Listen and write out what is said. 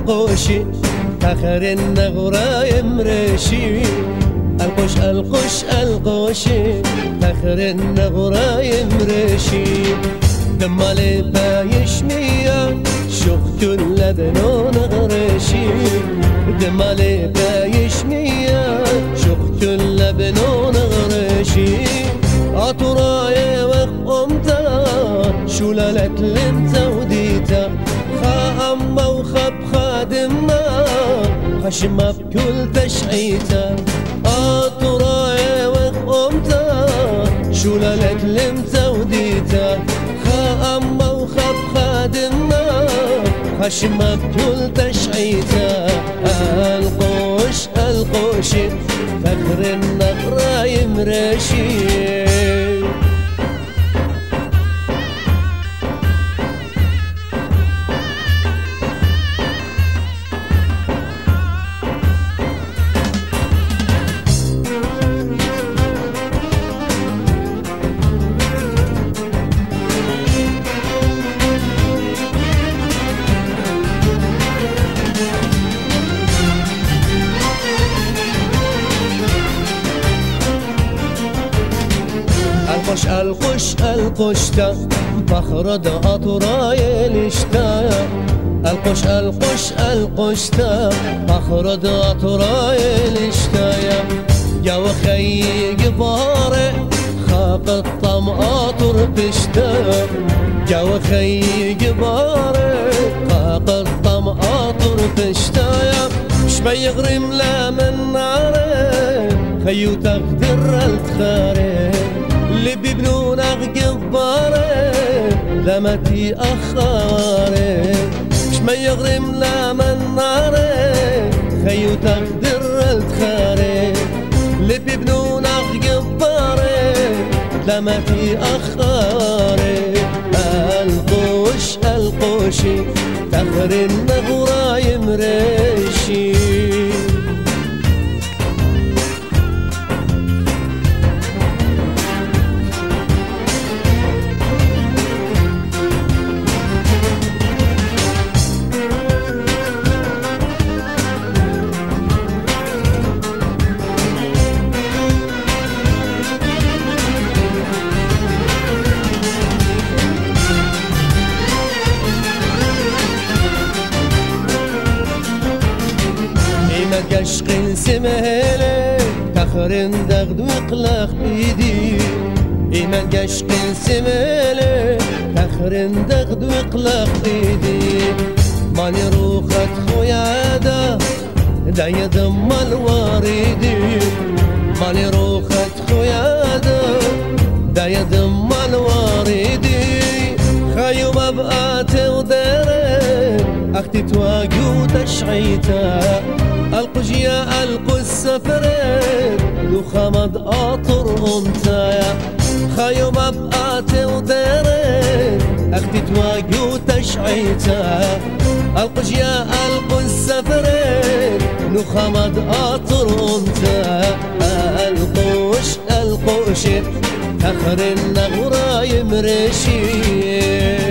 القوشي آخر النغرة يمرشي القش القش القوشي آخر النغرة يمرشي دمالي بايش مية شوق كل بنون غرشي دمالي بايش مية شوق كل بنون غرشي عطراي وقمتا شلالك لمتا وديتا خامة وخب خادمة خشمة بكل تشعيتا عطراي وقمتا شلالك لمتا وديتا خامة وخب خادمة خشمة بكل تشعيتا القوش القوشي فخر النغرة يمرشي القش القشتا فخرد أطراي الاشتا القش القش القشتا فخرد أطراي الاشتا يا وخي قباري خاق الطماطر بشتا يا وخي قباري خاق الطماطر بشتا شبي يغرم لا من ناري خيو تقدر التخاري اللي بيبنون قباري لمتي أخاري مش ما يغرم لا من ناري خيو تقدر التخاري اللي بيبنون قباري لمتي أخاري القوش القوشي تخر النغرة يمرشي عشق سمهلي تخرن دغد وقلق بيدي إيمان عشق سمهلي تخرن دغد وقلق بيدي ماني روخت خويا دا يدم الواردي ماني روخت خويا دا يدم الواردي خايو مبقات وداري اختي تواجو تشعيتا القجيا القو السفرين لو خمد قاطر انتايا خايو مبقات ودارين اختي تواجو تشعيتا القجيا القو السفرين لو خمد قاطر انتايا القوش القوش اخر النغرة يمرشي